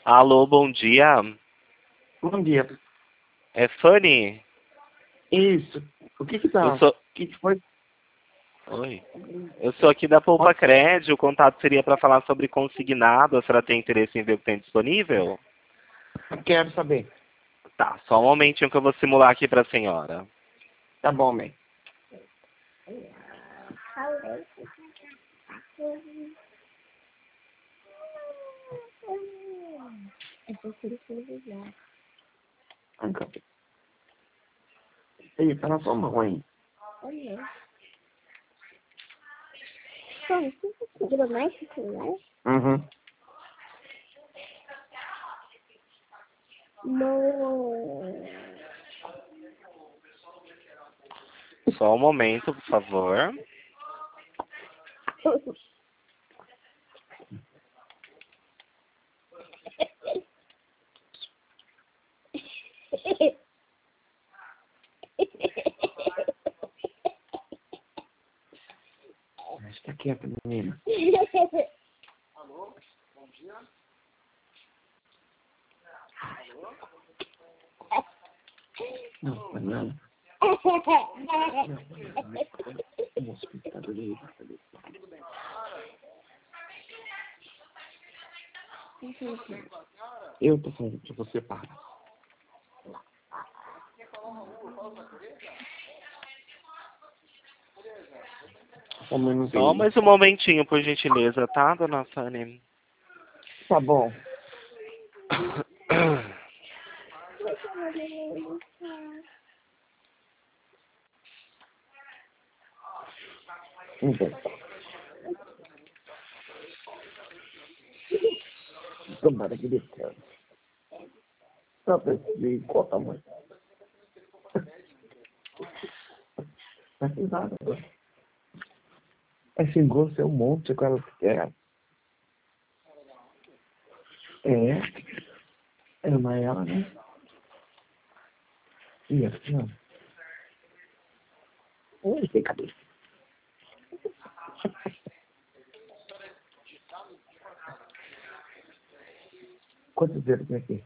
Alô, bom dia. Bom dia. É Fanny? Isso. O que que Eu tá? sou... O que que foi? Oi. Eu sou aqui da Poupa Crédito. O contato seria para falar sobre consignado. A senhora tem interesse em ver o que tem disponível? Quero saber. Tá, só um momentinho que eu vou simular aqui para a senhora. Tá bom, mãe. Aí, tá na sua mão aí. Como você segura mais o celular? Uhum. No... Só um momento, por favor. Está quieta, menina. Não, não. Moço, tá doido. Eu tô falando que você para. Só mais um momentinho, por gentileza, tá, dona Fanny? Tá bom. Então. Tomara que dê certo. Só pra ver qual tamanho. Não tem nada. Esse gosto é um monte que ela quer. É. É uma ela, né? E assim, ó. Oi, tem cabeça. Quantos dedos tem aqui?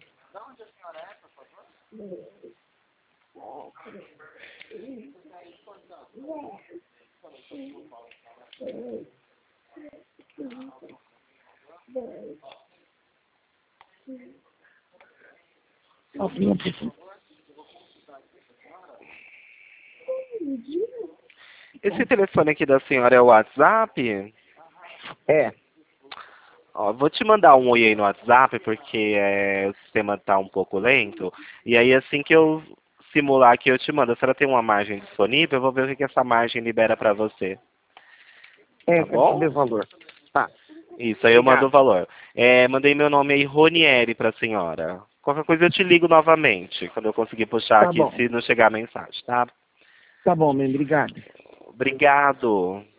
Esse telefone aqui da senhora é o WhatsApp? É. Ó, vou te mandar um oi aí no WhatsApp, porque o sistema tá um pouco lento. E aí, assim que eu simular aqui, eu te mando. A senhora tem uma margem disponível? Eu vou ver o que que essa margem libera para você. É, Tá quero bom? saber o valor. Tá. Isso, aí eu mando o valor. Mandei meu nome aí, Ronieri, para a senhora. Qualquer coisa eu te ligo novamente, quando eu conseguir puxar Tá aqui, bom. se não chegar a mensagem, tá? Tá bom, bem, obrigado. Obrigado.